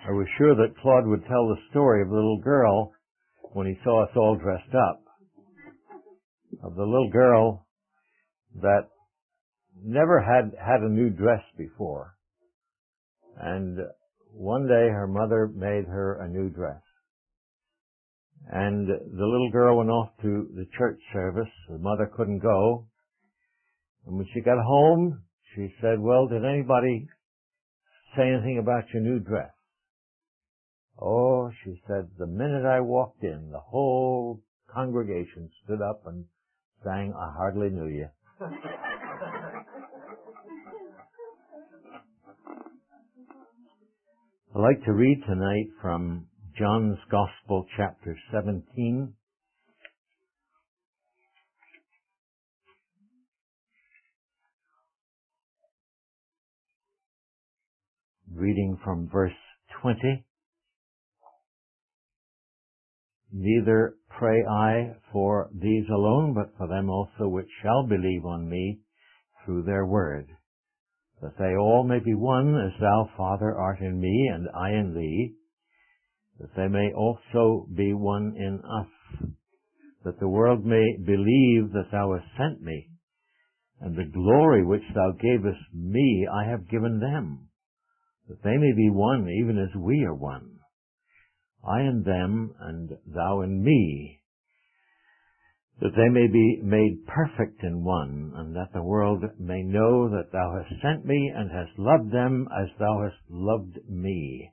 I was sure that Claude would tell the story of the little girl when he saw us all dressed up. Of the little girl that never had a new dress before. And one day her mother made her a new dress. And the little girl went off to the church service. The mother couldn't go. And when she got home, she said, "Well, did anybody say anything about your new dress?" "Oh," she said, "the minute I walked in, the whole congregation stood up and sang 'I Hardly Knew You.'" I'd like to read tonight from John's Gospel, chapter 17. Reading from verse 20. "Neither pray I for these alone, but for them also which shall believe on me through their word, that they all may be one, as thou, Father, art in me, and I in thee, that they may also be one in us, that the world may believe that thou hast sent me, and the glory which thou gavest me I have given them, that they may be one, even as we are one. I in them, and thou in me, that they may be made perfect in one, and that the world may know that thou hast sent me, and hast loved them as thou hast loved me.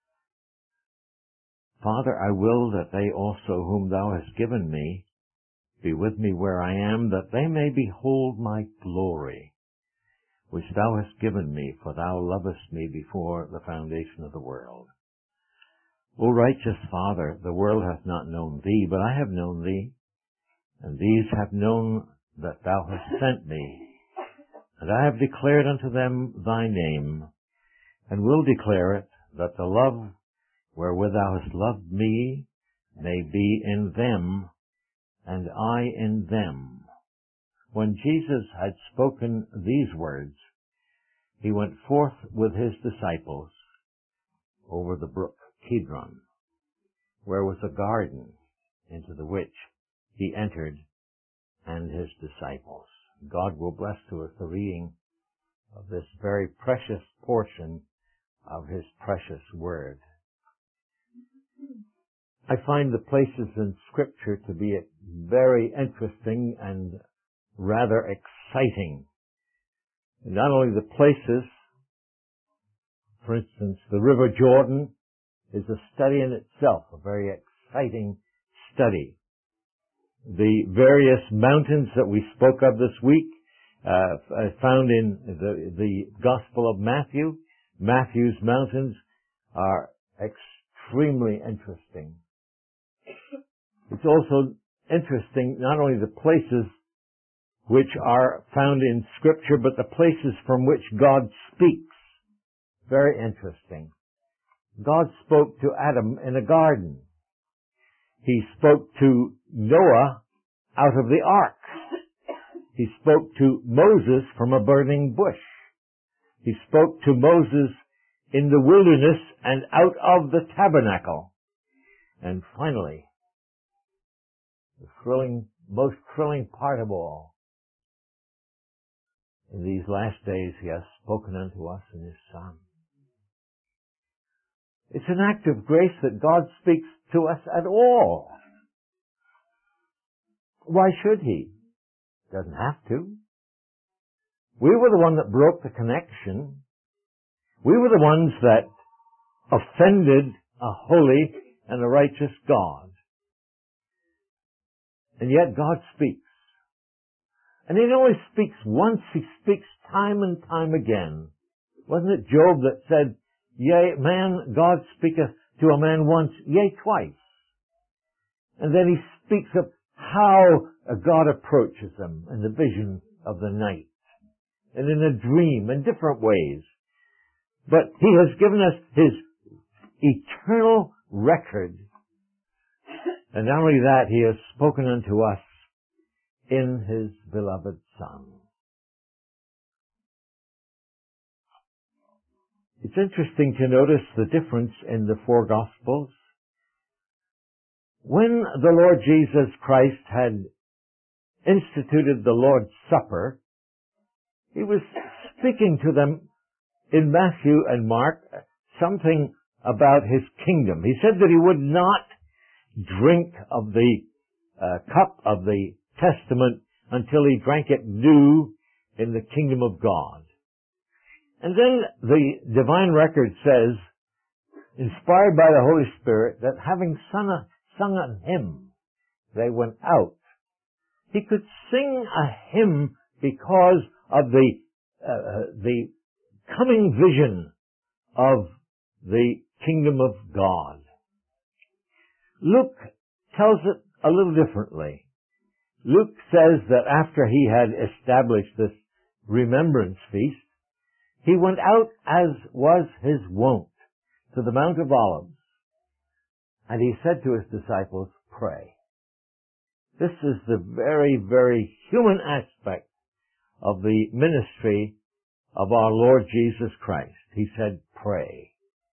Father, I will that they also whom thou hast given me be with me where I am, that they may behold my glory, which thou hast given me, for thou lovest me before the foundation of the world. O righteous Father, the world hath not known thee, but I have known thee, and these have known that thou hast sent me. And I have declared unto them thy name, and will declare it, that the love wherewith thou hast loved me may be in them, and I in them." When Jesus had spoken these words, he went forth with his disciples over the brook Kidron, where was a garden, into the which he entered, and his disciples. God will bless to us the reading of this very precious portion of his precious word. I find the places in Scripture to be very interesting and rather exciting. Not only the places, for instance, the River Jordan is a study in itself, a very exciting study. The various mountains that we spoke of this week, found in the Gospel of Matthew. Matthew's mountains are extremely interesting. It's also interesting not only the places which are found in Scripture, but the places from which God speaks. Very interesting. God spoke to Adam in a garden. He spoke to Noah out of the ark. He spoke to Moses from a burning bush. He spoke to Moses in the wilderness and out of the tabernacle. And finally, the most thrilling part of all, in these last days he has spoken unto us in his Son. It's an act of grace that God speaks to us at all. Why should he? Doesn't have to. We were the one that broke the connection. We were the ones that offended a holy and a righteous God. And yet God speaks. And he not only speaks once, he speaks time and time again. Wasn't it Job that said, "Yea, God speaketh to a man once, yea, twice." And then he speaks of how God approaches them in the vision of the night and in a dream in different ways. But he has given us his eternal record. And not only that, he has spoken unto us in his beloved Son. It's interesting to notice the difference in the four Gospels. When the Lord Jesus Christ had instituted the Lord's Supper, he was speaking to them in Matthew and Mark something about his kingdom. He said that he would not drink of the cup of the Testament until he drank it new in the kingdom of God. And then the divine record says, inspired by the Holy Spirit, that having sung a hymn, they went out. He could sing a hymn because of the coming vision of the kingdom of God. Luke tells it a little differently. Luke says that after he had established this remembrance feast, he went out as was his wont to the Mount of Olives, and he said to his disciples, pray. This is the very, very human aspect of the ministry of our Lord Jesus Christ. He said, pray.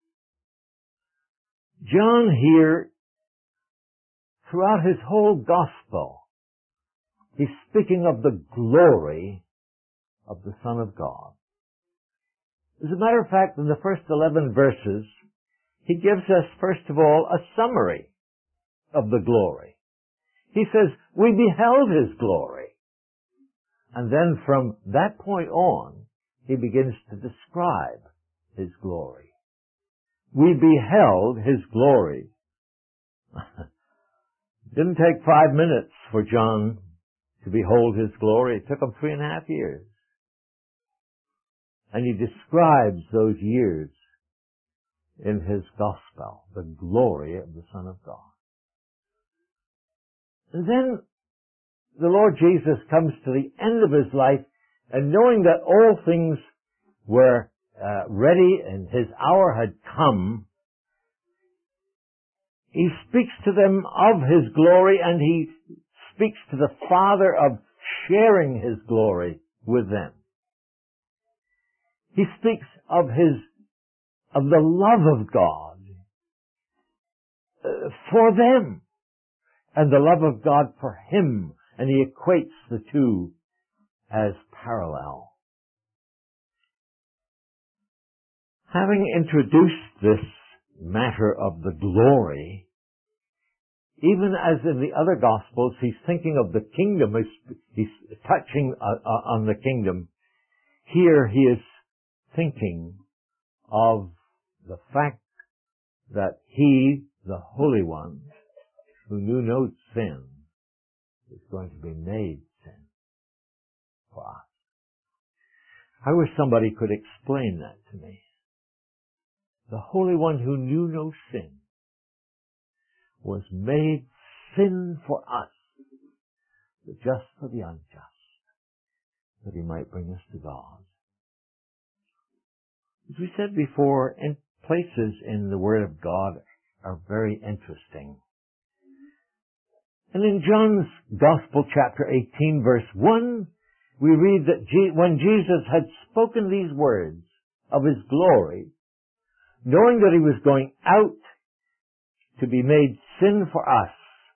John here, throughout his whole gospel, he's speaking of the glory of the Son of God. As a matter of fact, in the first 11 verses, he gives us, first of all, a summary of the glory. He says, we beheld his glory. And then from that point on, he begins to describe his glory. We beheld his glory. Didn't take 5 minutes for John to behold his glory. It took him 3.5 years. And he describes those years in his gospel, the glory of the Son of God. And then the Lord Jesus comes to the end of his life, and knowing that all things were ready and his hour had come, he speaks to them of his glory, and he speaks to the Father of sharing his glory with them. He speaks of the love of God for them, and the love of God for him, and he equates the two as parallel. Having introduced this matter of the glory, even as in the other Gospels, he's thinking of the kingdom, he's touching on the kingdom. Here he is thinking of the fact that he, the Holy One, who knew no sin, is going to be made sin for us. I wish somebody could explain that to me. The Holy One who knew no sin was made sin for us, the just for the unjust, that he might bring us to God. As we said before, in places in the Word of God are very interesting. And in John's Gospel, chapter 18, verse 1, we read that when Jesus had spoken these words of his glory, knowing that he was going out to be made sin for us,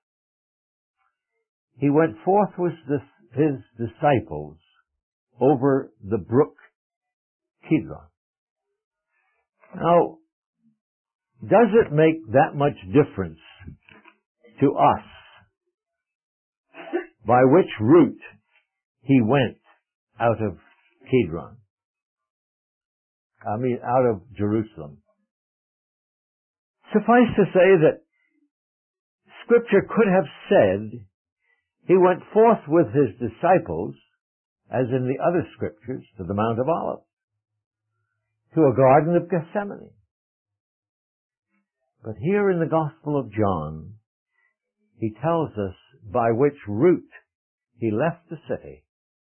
he went forth with his disciples over the brook Kidron. Now, does it make that much difference to us by which route he went out of Kidron? Out of Jerusalem. Suffice to say that Scripture could have said he went forth with his disciples, as in the other Scriptures, to the Mount of Olives, to a Garden of Gethsemane. But here in the Gospel of John, he tells us by which route he left the city.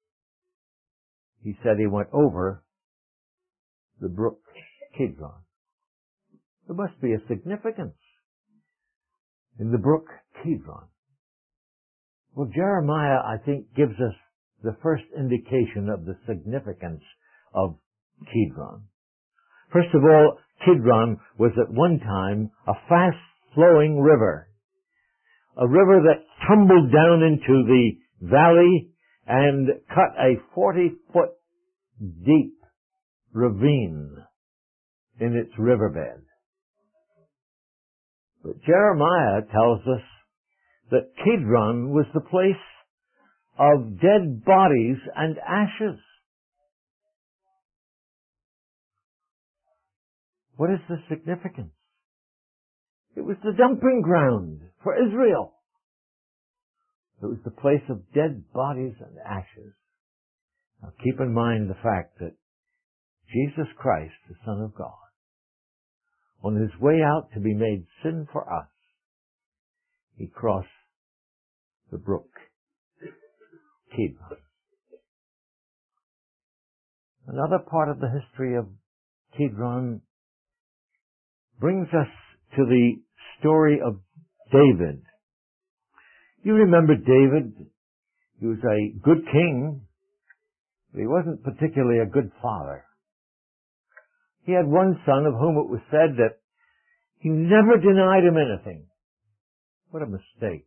He said he went over the brook Kidron. There must be a significance in the brook Kidron. Well, Jeremiah, I think, gives us the first indication of the significance of Kidron. First of all, Kidron was at one time a fast-flowing river. A river that tumbled down into the valley and cut a 40-foot deep ravine in its riverbed. But Jeremiah tells us that Kidron was the place of dead bodies and ashes. What is the significance? It was the dumping ground for Israel. It was the place of dead bodies and ashes. Now keep in mind the fact that Jesus Christ, the Son of God, on his way out to be made sin for us, he crossed the brook Kidron. Another part of the history of Kidron brings us to the story of David. You remember David. He was a good king, but he wasn't particularly a good father. He had one son of whom it was said that he never denied him anything. What a mistake.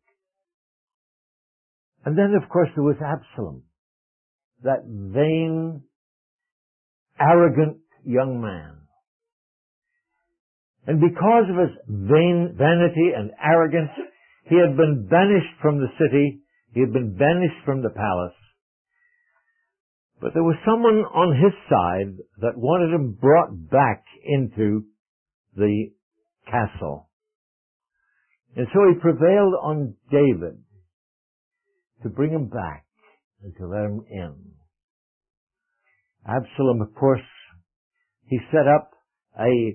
And then, of course, there was Absalom, that vain, arrogant young man. And because of his vanity and arrogance, he had been banished from the city. He had been banished from the palace. But there was someone on his side that wanted him brought back into the castle. And so he prevailed on David to bring him back and to let him in. Absalom, of course, he set up a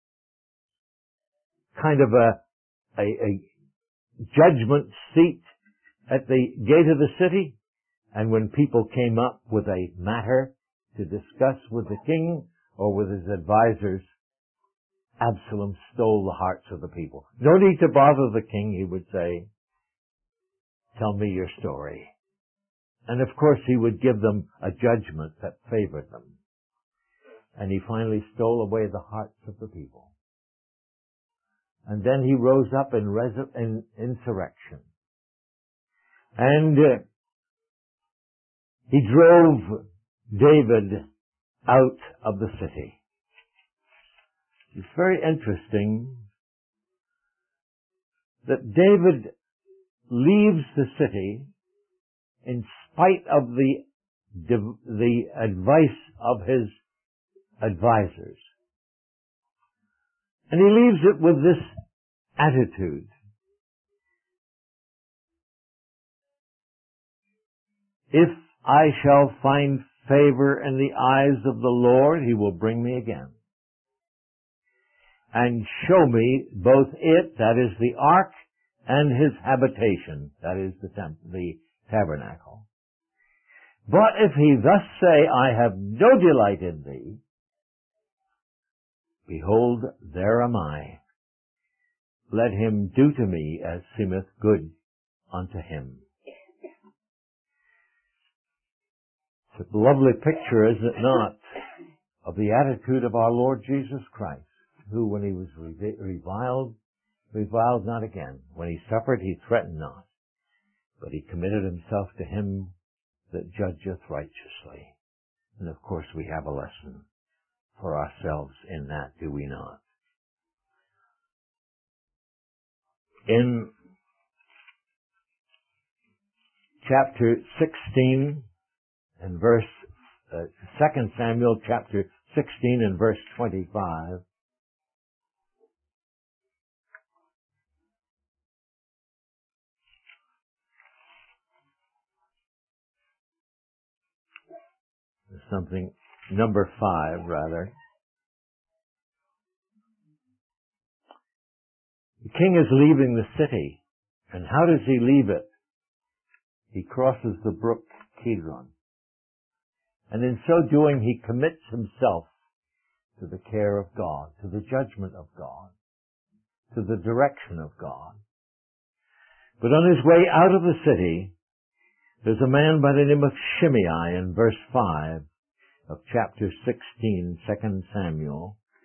kind of a judgment seat at the gate of the city, and when people came up with a matter to discuss with the king or with his advisors, Absalom stole the hearts of the people. No need to bother the king, he would say. Tell me your story. And of course he would give them a judgment that favored them. And he finally stole away the hearts of the people. And then he rose up in insurrection. And he drove David out of the city. It's very interesting that David leaves the city in spite of the advice of his advisors. And he leaves it with this attitude. If I shall find favor in the eyes of the Lord, he will bring me again and show me both it, that is the ark, and his habitation, that is the tabernacle. But if he thus say, I have no delight in thee, behold, there am I. Let him do to me as seemeth good unto him. It's a lovely picture, is it not, of the attitude of our Lord Jesus Christ, who, when he was reviled not again. When he suffered, he threatened not, but he committed himself to him that judgeth righteously. And of course we have a lesson for ourselves in that, do we not? In chapter 16 and verse 2 Samuel chapter 16 and verse 25, something, number 5 rather. The king is leaving the city, and how does he leave it? He crosses the brook Kidron. And in so doing, he commits himself to the care of God, to the judgment of God, to the direction of God. But on his way out of the city, there's a man by the name of Shimei in verse 5 of chapter 16, 2 Samuel.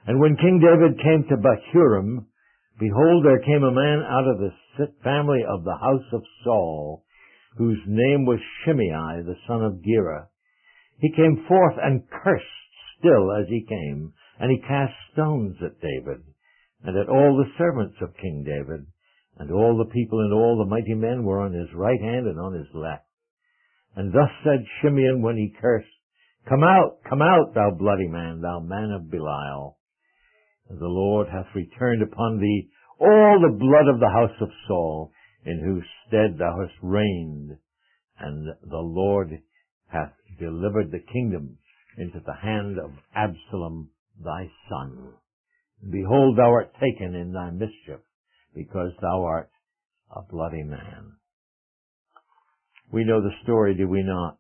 And when King David came to Bahurim, behold, there came a man out of the family of the house of Saul, whose name was Shimei, the son of Gera. He came forth and cursed still as he came, and he cast stones at David, and at all the servants of King David, and all the people and all the mighty men were on his right hand and on his left. And thus said Shimei when he cursed, come out, thou bloody man, thou man of Belial. And the Lord hath returned upon thee all the blood of the house of Saul, in whose stead thou hast reigned, and the Lord hath delivered the kingdom into the hand of Absalom thy son. Behold, thou art taken in thy mischief, because thou art a bloody man. We know the story, do we not?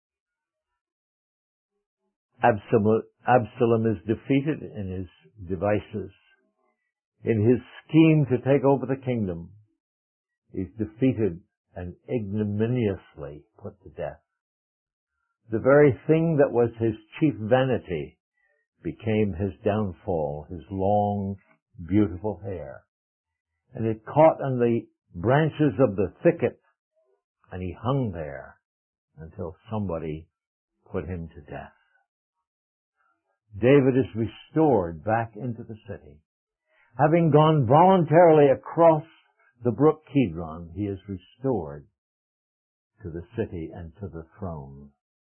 Absalom is defeated in his devices. In his scheme to take over the kingdom, he's defeated and ignominiously put to death. The very thing that was his chief vanity became his downfall, his long, beautiful hair. And it caught on the branches of the thicket, and he hung there until somebody put him to death. David is restored back into the city. Having gone voluntarily across the brook Kidron, he is restored to the city and to the throne.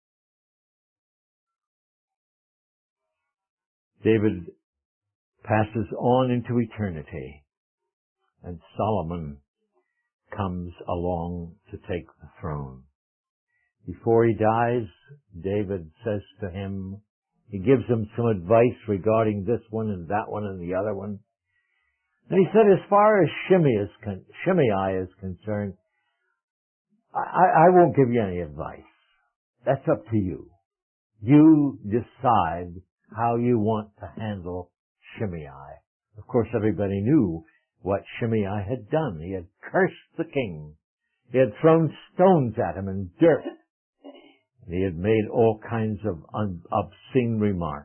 David passes on into eternity, and Solomon comes along to take the throne. Before he dies, David says to him, he gives him some advice regarding this one and that one and the other one. And he said, as far as Shimei is concerned, I won't give you any advice. That's up to you. You decide how you want to handle Shimei. Of course, everybody knew what Shimei had done. He had cursed the king. He had thrown stones at him and dirt. And he had made all kinds of obscene remarks.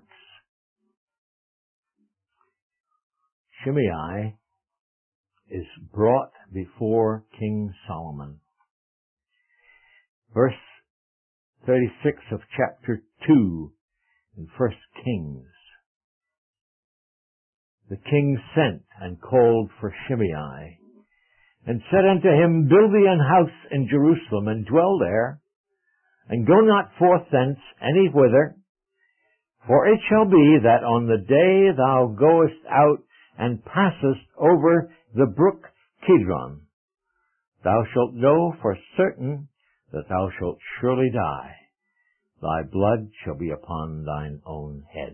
Shimei is brought before King Solomon. Verse 36 of chapter 2 in 1 Kings. The king sent and called for Shimei, and said unto him, build thee an house in Jerusalem, and dwell there, and go not forth thence any whither. For it shall be that on the day thou goest out and passest over the brook Kidron, thou shalt know for certain that thou shalt surely die. Thy blood shall be upon thine own head.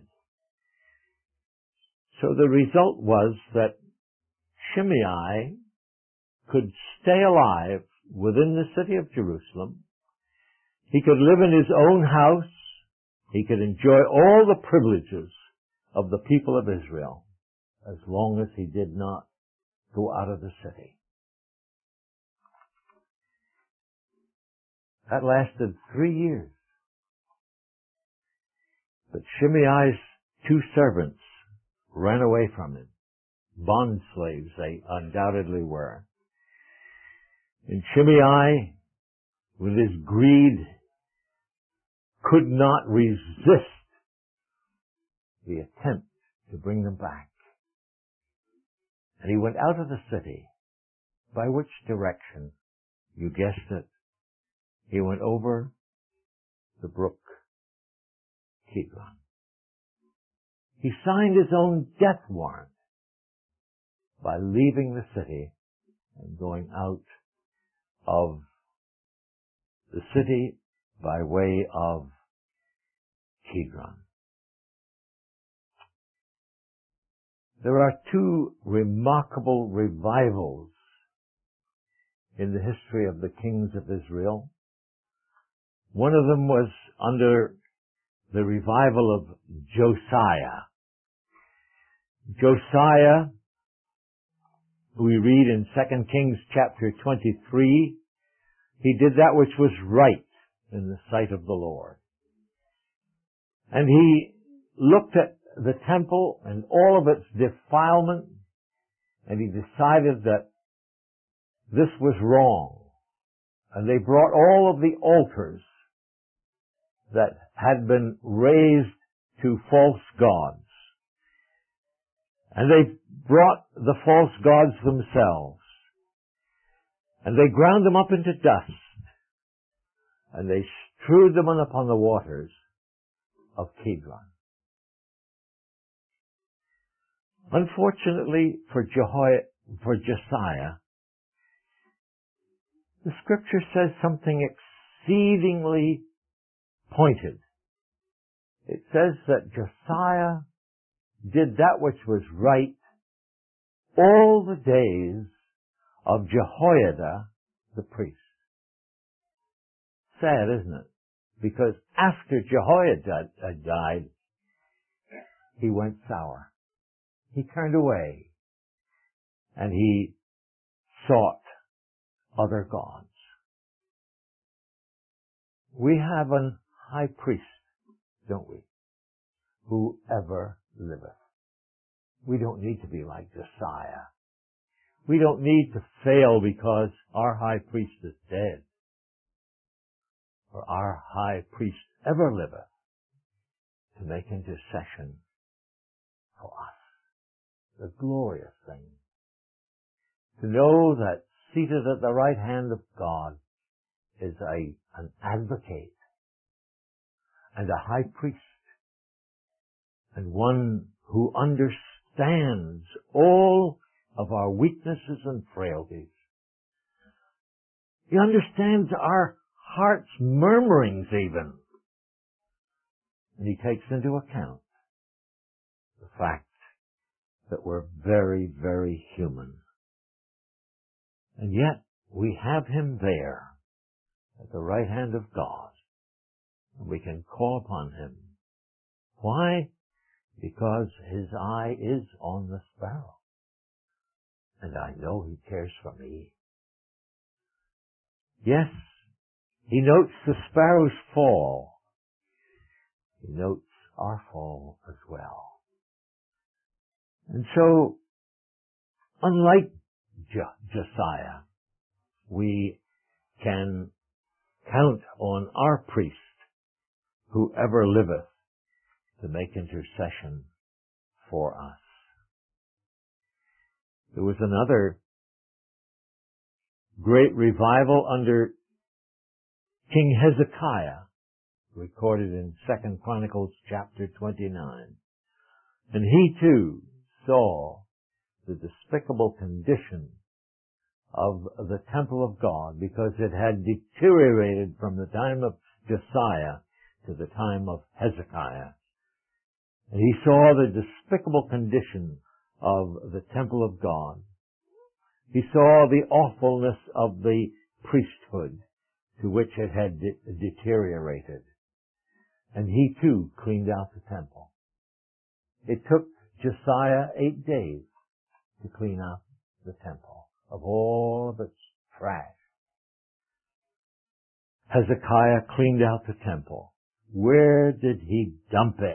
So the result was that Shimei could stay alive within the city of Jerusalem. He could live in his own house. He could enjoy all the privileges of the people of Israel as long as he did not go out of the city. That lasted 3 years. But Shimei's 2 servants ran away from him. Bond slaves they undoubtedly were. And Shimei, with his greed, could not resist the attempt to bring them back. And he went out of the city. By which direction? You guessed it. He went over the brook Kidron. He signed his own death warrant by leaving the city and going out of the city by way of Kidron. There are 2 remarkable revivals in the history of the kings of Israel. One of them was under the revival of Josiah. Josiah, we read in 2 Kings chapter 23, he did that which was right in the sight of the Lord. And he looked at the temple and all of its defilement, and he decided that this was wrong. And they brought all of the altars that had been raised to false gods. And they brought the false gods themselves. And they ground them up into dust. And they strewed them upon the waters of Kidron. Unfortunately for Josiah, the scripture says something exceedingly pointed. It says that Josiah did that which was right all the days of Jehoiada the priest. Sad, isn't it? Because after Jehoiada died, he went sour. He turned away and he sought other gods. We have an high priest, don't we? Who ever liveth. We don't need to be like Josiah. We don't need to fail because our high priest is dead. For our high priest ever liveth to make intercession for us. The glorious thing. To know that seated at the right hand of God is an advocate and a high priest and one who understands all of our weaknesses and frailties. He understands our heart's murmurings even. And he takes into account the fact that we're very, very human. And yet, we have him there at the right hand of God. And we can call upon him. Why? Because his eye is on the sparrow. And I know he cares for me. Yes, he notes the sparrow's fall. He notes our fall as well. And so, unlike Josiah, we can count on our priest, who ever liveth, to make intercession for us. There was another great revival under King Hezekiah, recorded in 2 Chronicles chapter 29. And he too saw the despicable condition of the temple of God, because it had deteriorated from the time of Josiah to the time of Hezekiah. And he saw the despicable condition of the temple of God. He saw the awfulness of the priesthood to which it had deteriorated. And he too cleaned out the temple. It took Josiah 8 days to clean out the temple of all of its trash. Hezekiah cleaned out the temple. Where did he dump it?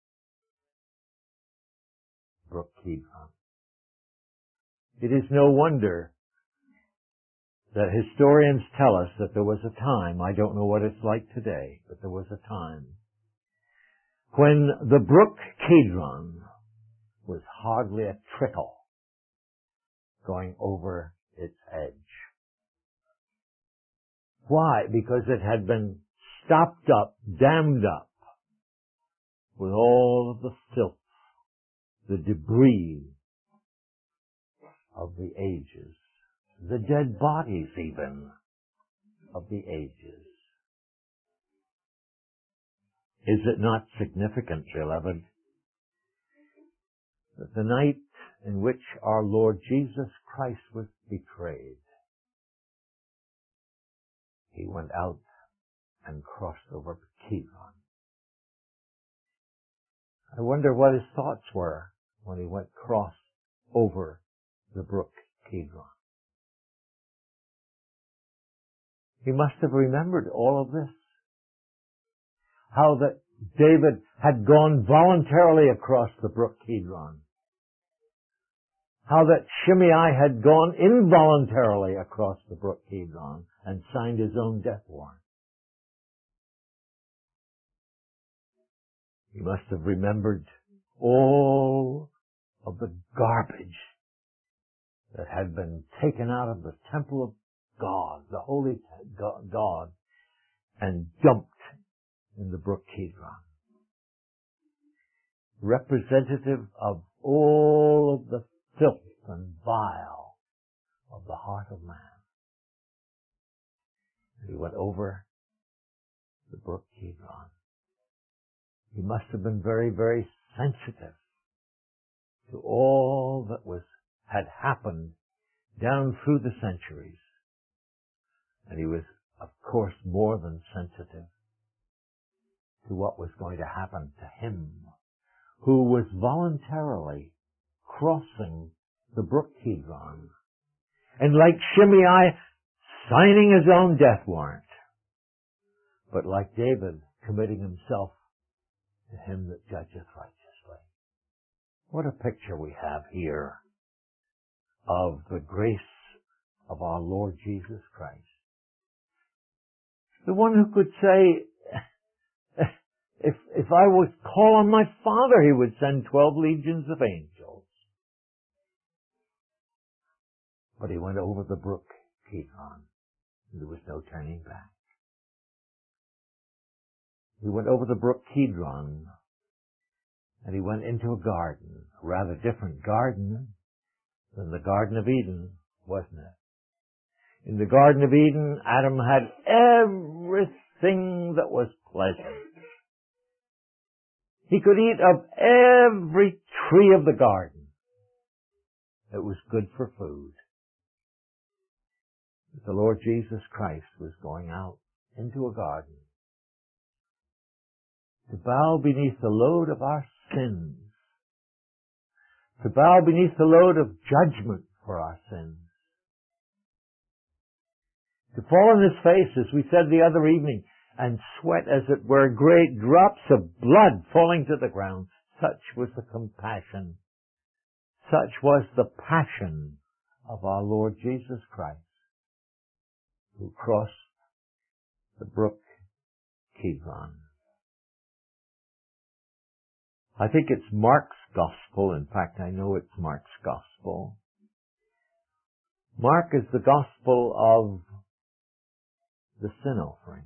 Brook Kidron. It is no wonder that historians tell us that there was a time, I don't know what it's like today, but there was a time when the brook Kidron was hardly a trickle going over its edge. Why? Because it had been stopped up, dammed up with all of the filth, the debris of the ages, the dead bodies even of the ages. Is it not significant, beloved, that the night in which our Lord Jesus Christ was betrayed, he went out and crossed over Kidron? I wonder what his thoughts were when he went cross over the brook Kidron. He must have remembered all of this. How that David had gone voluntarily across the brook Kidron. How that Shimei had gone involuntarily across the brook Kidron and signed his own death warrant. He must have remembered all of the garbage that had been taken out of the temple of God, the holy God, and dumped in the brook Kidron. Representative of all of the filth and bile of the heart of man. And he went over the brook Kidron. He must have been very, very sensitive to all that had happened down through the centuries. And he was, of course, more than sensitive to what was going to happen to him, who was voluntarily crossing the brook Kidron, and like Shimei, signing his own death warrant, but like David, committing himself to him that judgeth righteously. What a picture we have here of the grace of our Lord Jesus Christ. The one who could say, if I would call on my Father, he would send 12 legions of angels. But he went over the brook Kidron. There was no turning back. He went over the brook Kidron, and he went into a garden, a rather different garden than the Garden of Eden, wasn't it? In the Garden of Eden, Adam had everything that was pleasant. He could eat of every tree of the garden. It was good for food. But the Lord Jesus Christ was going out into a garden to bow beneath the load of our sins, to bow beneath the load of judgment for our sins, to fall on his face, as we said the other evening, and sweat, as it were, great drops of blood falling to the ground. Such was the compassion, such was the passion of our Lord Jesus Christ, who crossed the brook Kidron. I think it's Mark's gospel. In fact, I know it's Mark's gospel. Mark is the gospel of the sin offering.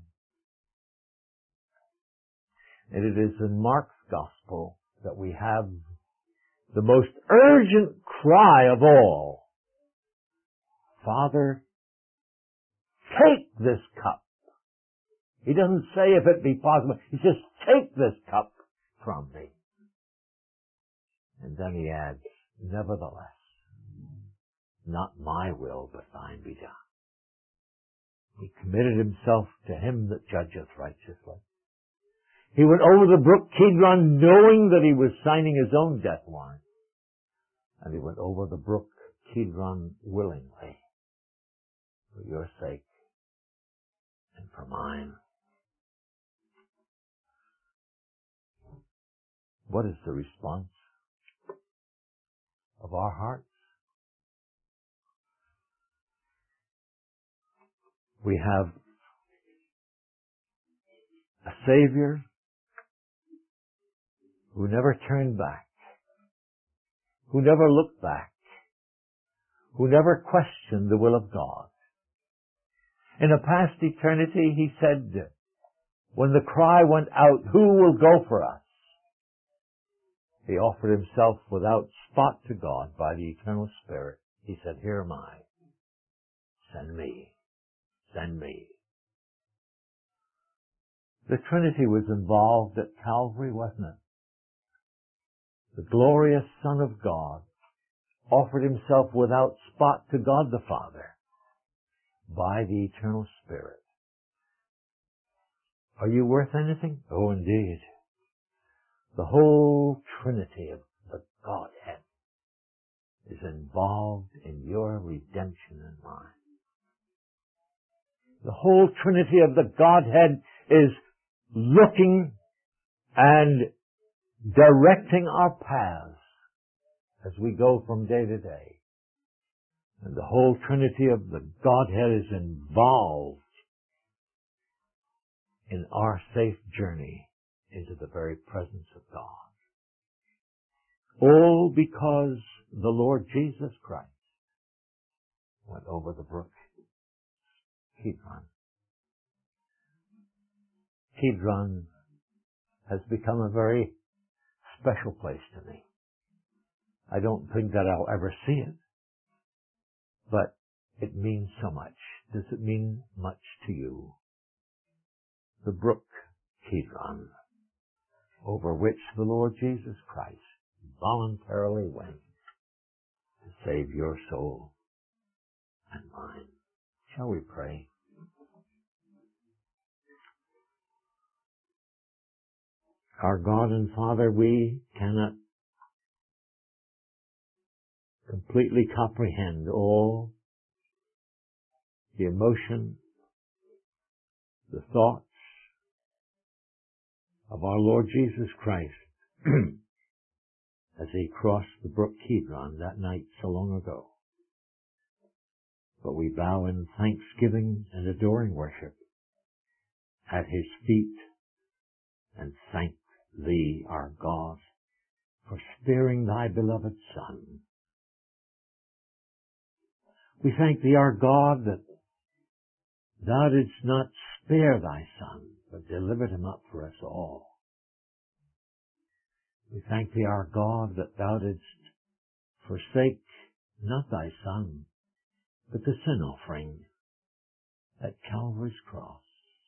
And it is in Mark's gospel that we have the most urgent cry of all. Father, take this cup. He doesn't say if it be possible. He says, take this cup from me. And then he adds, nevertheless, not my will, but thine be done. He committed himself to him that judgeth righteously. He went over the brook Kidron knowing that he was signing his own death warrant. And he went over the brook Kidron willingly, for your sake and for mine. What is the response of our hearts? We have a Savior who never turned back, who never looked back, who never questioned the will of God. In a past eternity, he said, when the cry went out, who will go for us? He offered himself without spot to God by the eternal Spirit. He said, here am I. Send me. Send me. The Trinity was involved at Calvary, wasn't it? The glorious Son of God offered himself without spot to God the Father by the eternal Spirit. Are you worth anything? Oh, indeed. The whole Trinity of the Godhead is involved in your redemption and mine. The whole Trinity of the Godhead is looking and directing our paths as we go from day to day. And the whole Trinity of the Godhead is involved in our safe journey into the very presence of God. All because the Lord Jesus Christ went over the brook Kidron. Kidron has become a very special place to me. I don't think that I'll ever see it, but it means so much. Does it mean much to you? The brook Kidron, over which the Lord Jesus Christ voluntarily went to save your soul and mine. Shall we pray? Our God and Father, we cannot completely comprehend all the emotion, the thoughts of our Lord Jesus Christ as he crossed the brook Kidron that night so long ago. But we bow in thanksgiving and adoring worship at his feet and thank thee, our God, for sparing thy beloved Son. We thank thee, our God, that thou didst not spare thy Son, but delivered him up for us all. We thank thee, our God, that thou didst forsake not thy Son, but the sin offering at Calvary's cross.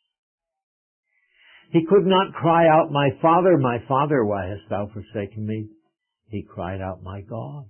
He could not cry out, my Father, why hast thou forsaken me? He cried out, my God,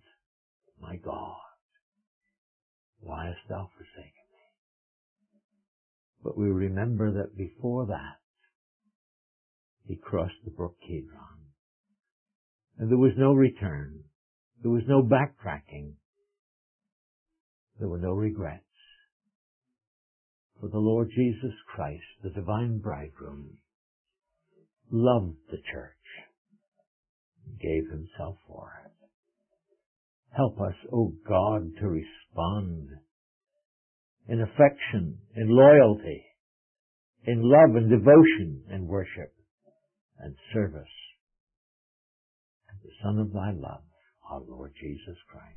why hast thou forsaken me? But we remember that before that, he crossed the brook Kidron. And there was no return. There was no backtracking. There were no regrets. For the Lord Jesus Christ, the divine bridegroom, loved the church and gave himself for it. Help us, O God, to respond in affection, in loyalty, in love and devotion and worship and service, and the Son of thy love, our Lord Jesus Christ.